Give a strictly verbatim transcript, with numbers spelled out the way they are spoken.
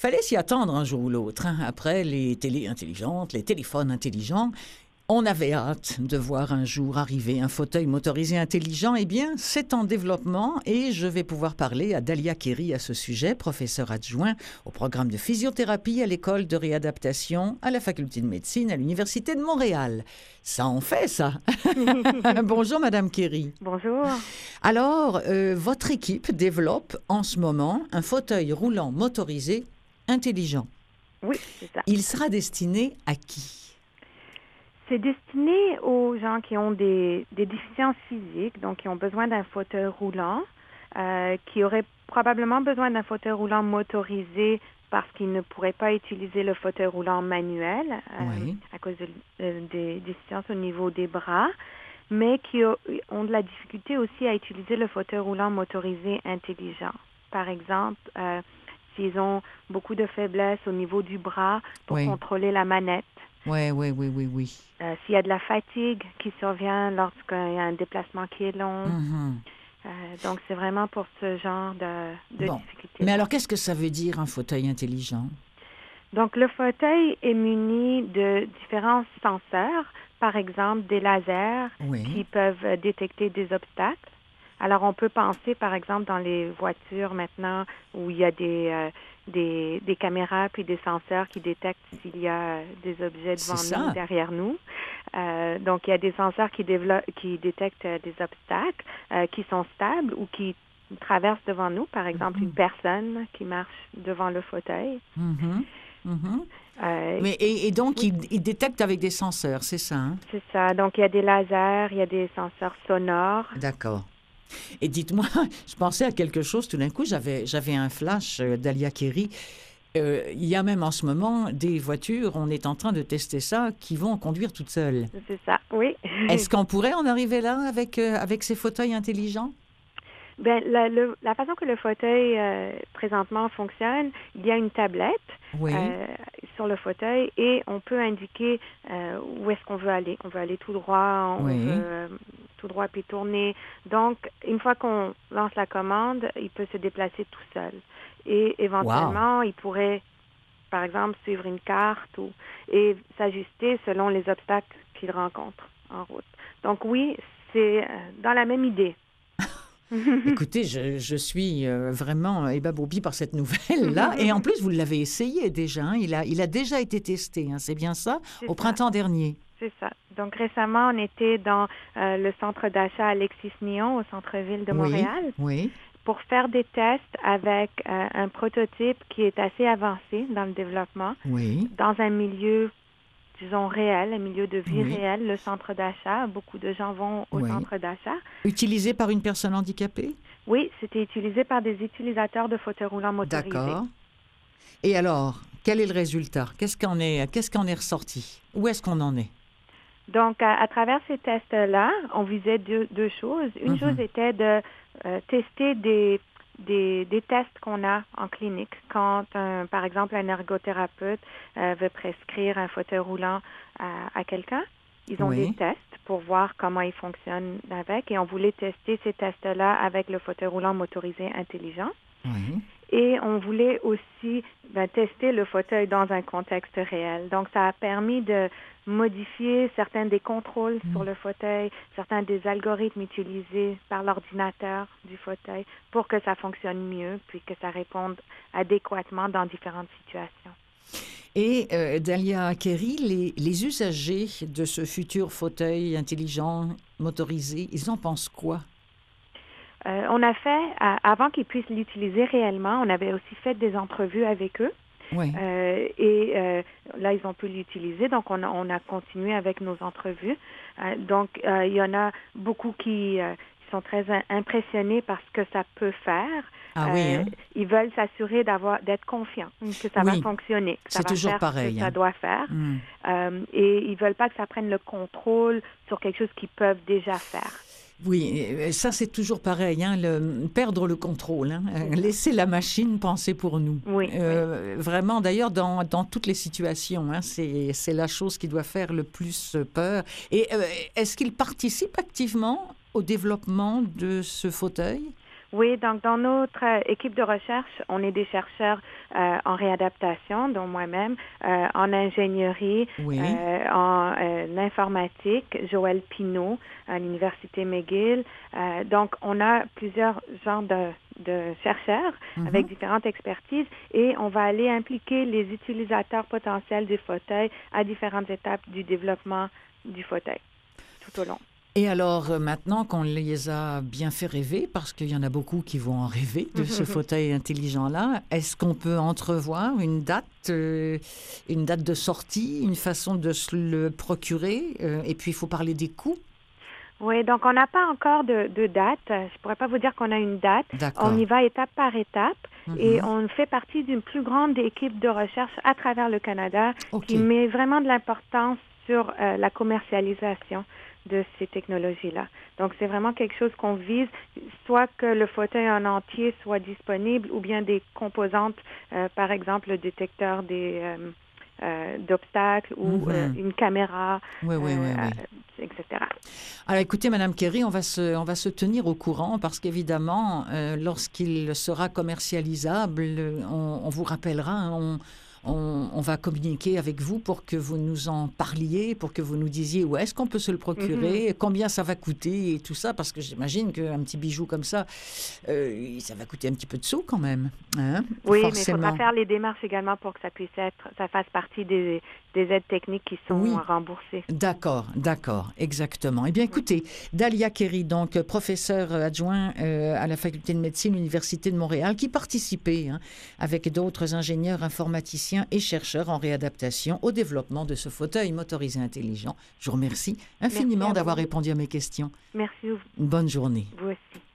Fallait s'y attendre un jour ou l'autre. Hein. Après les télés intelligentes, les téléphones intelligents, on avait hâte de voir un jour arriver un fauteuil motorisé intelligent. Eh bien, c'est en développement et je vais pouvoir parler à Dalia Kerry à ce sujet, professeur adjoint au programme de physiothérapie à l'école de réadaptation à la faculté de médecine à l'Université de Montréal. Ça en fait, ça. Bonjour, Madame Kerry. Bonjour. Alors, euh, votre équipe développe en ce moment un fauteuil roulant motorisé intelligent. Oui, c'est ça. Il sera destiné à qui? C'est destiné aux gens qui ont des, des déficiences physiques, donc qui ont besoin d'un fauteuil roulant, euh, qui auraient probablement besoin d'un fauteuil roulant motorisé parce qu'ils ne pourraient pas utiliser le fauteuil roulant manuel euh, Oui. à cause de, euh, des déficiences au niveau des bras, mais qui a, ont de la difficulté aussi à utiliser le fauteuil roulant motorisé intelligent. Par exemple, euh, s'ils ont beaucoup de faiblesse au niveau du bras pour Oui. contrôler la manette. Oui, oui, oui, oui, oui. Euh, s'il y a de la fatigue qui survient lorsqu'il y a un déplacement qui est long. Mm-hmm. Euh, donc, c'est vraiment pour ce genre de, de Bon. difficultés. Mais alors, qu'est-ce que ça veut dire, un fauteuil intelligent? Donc, le fauteuil est muni de différents senseurs, par exemple des lasers Oui. qui peuvent détecter des obstacles. Alors, on peut penser, par exemple, dans les voitures maintenant où il y a des, euh, des, des caméras puis des senseurs qui détectent s'il y a des objets devant C'est nous, ça. derrière nous. Euh, donc, il y a des senseurs qui, développent, qui détectent euh, des obstacles euh, qui sont stables ou qui traversent devant nous. Par exemple, Mhm. une personne qui marche devant le fauteuil. Mhm. Mhm. Euh, Mais, et, et donc, oui. il, il détecte avec des senseurs, c'est ça, hein? C'est ça. Donc, il y a des lasers, il y a des senseurs sonores. D'accord. Et dites-moi, je pensais à quelque chose, tout d'un coup, j'avais, j'avais un flash euh, d'Alia Kerry. Euh, il y a même en ce moment des voitures, on est en train de tester ça, qui vont conduire toutes seules. C'est ça, oui. Est-ce qu'on pourrait en arriver là avec, euh, avec ces fauteuils intelligents? Ben, la, le, la façon que le fauteuil euh, présentement fonctionne, il y a une tablette Oui. euh, sur le fauteuil et on peut indiquer euh, où est-ce qu'on veut aller. On veut aller tout droit, on Oui. veut euh, tout droit puis tourner. Donc, une fois qu'on lance la commande, il peut se déplacer tout seul. Et éventuellement, Wow. il pourrait, par exemple, suivre une carte ou et s'ajuster selon les obstacles qu'il rencontre en route. Donc oui, c'est euh, dans la même idée. Écoutez, je, je suis euh, vraiment ébaboubie par cette nouvelle-là. Et en plus, vous l'avez essayé déjà. Hein? Il a, il a déjà été testé, hein? C'est bien ça, C'est au ça. printemps dernier. C'est ça. Donc récemment, on était dans euh, le centre d'achat Alexis-Nihon au centre-ville de Oui, Montréal oui. pour faire des tests avec euh, un prototype qui est assez avancé dans le développement, Oui. dans un milieu, disons, réel, un milieu de vie Oui. réel, le centre d'achat. Beaucoup de gens vont au Oui. centre d'achat. Utilisé par une personne handicapée? Oui, c'était utilisé par des utilisateurs de fauteuils roulants motorisés. D'accord. Et alors, quel est le résultat? Qu'est-ce qu'en est, qu'est-ce qu'en est ressorti? Où est-ce qu'on en est? Donc, à, à travers ces tests-là, on visait deux, deux choses. Une Mhm. chose était de euh, tester des, des, des tests qu'on a en clinique. Quand, un, par exemple, un ergothérapeute euh, veut prescrire un fauteuil roulant à, à quelqu'un, ils ont Oui. des tests pour voir comment ils fonctionnent avec. Et on voulait tester ces tests-là avec le fauteuil roulant motorisé intelligent. Oui. Et on voulait aussi ben, tester le fauteuil dans un contexte réel. Donc, ça a permis de modifier certains des contrôles Mm. sur le fauteuil, certains des algorithmes utilisés par l'ordinateur du fauteuil pour que ça fonctionne mieux, puis que ça réponde adéquatement dans différentes situations. Et euh, Dalia Kerry, les, les usagers de ce futur fauteuil intelligent motorisé, ils en pensent quoi? Euh, on a fait, à, avant qu'ils puissent l'utiliser réellement, on avait aussi fait des entrevues avec eux. Oui. Euh, et euh, là, ils ont pu l'utiliser. Donc, on a, on a continué avec nos entrevues. Euh, donc, euh, il y en a beaucoup qui, euh, qui sont très in- impressionnés par ce que ça peut faire. Ah oui, hein? Ils veulent s'assurer d'avoir, d'être confiants, que ça Oui. va fonctionner, que ça C'est va toujours faire pareil, ce que ça hein? doit faire. Mm. Euh, et ils veulent pas que ça prenne le contrôle sur quelque chose qu'ils peuvent déjà faire. Oui, euh, ça c'est toujours pareil, hein, le, perdre le contrôle, hein, euh, laisser la machine penser pour nous. Oui, Euh, Vraiment, d'ailleurs, dans, dans toutes les situations, hein, c'est, c'est la chose qui doit faire le plus peur. Et euh, est-ce qu'il participe activement au développement de ce fauteuil? Oui, donc dans notre euh, équipe de recherche, on est des chercheurs euh, en réadaptation, dont moi-même, euh, en ingénierie, Oui. euh, en euh, informatique, Joël Pinault à l'Université McGill. Euh, donc, on a plusieurs genres de, de chercheurs Mhm. avec différentes expertises et on va aller impliquer les utilisateurs potentiels du fauteuil à différentes étapes du développement du fauteuil tout au long. Et alors, euh, maintenant qu'on les a bien fait rêver, parce qu'il y en a beaucoup qui vont en rêver de ce fauteuil intelligent-là, est-ce qu'on peut entrevoir une date, euh, une date de sortie, une façon de se le procurer? euh, Et puis, il faut parler des coûts. Oui, donc on n'a pas encore de, de date. Je ne pourrais pas vous dire qu'on a une date. D'accord. On y va étape par étape et Mhm. on fait partie d'une plus grande équipe de recherche à travers le Canada OK. qui met vraiment de l'importance sur euh, la commercialisation de ces technologies-là. Donc, c'est vraiment quelque chose qu'on vise, soit que le fauteuil en entier soit disponible ou bien des composantes, euh, par exemple le détecteur des... Euh, euh, d'obstacles ou Mhm. euh, une caméra, Oui, oui, oui, euh, oui. et cetera. Alors écoutez, Madame Kerry, on va se, on va se tenir au courant parce qu'évidemment, euh, lorsqu'il sera commercialisable, euh, on, on vous rappellera, hein, on, on, on va communiquer avec vous pour que vous nous en parliez, pour que vous nous disiez où est-ce qu'on peut se le procurer, Mhm. combien ça va coûter et tout ça, parce que j'imagine qu'un petit bijou comme ça, euh, ça va coûter un petit peu de sous quand même. Hein, Oui, forcément. mais il faudra faire les démarches également pour que ça puisse être, ça fasse partie des, des aides techniques qui sont Oui. remboursées. D'accord, d'accord, exactement. Eh bien, écoutez, Dalia Kerry, donc professeur adjoint euh, à la faculté de médecine, l'Université de Montréal, qui participait hein, avec d'autres ingénieurs informaticiens et chercheurs en réadaptation au développement de ce fauteuil motorisé intelligent. Je vous remercie infiniment Merci à d'avoir vous. répondu à mes questions. Merci, Une bonne journée. vous aussi.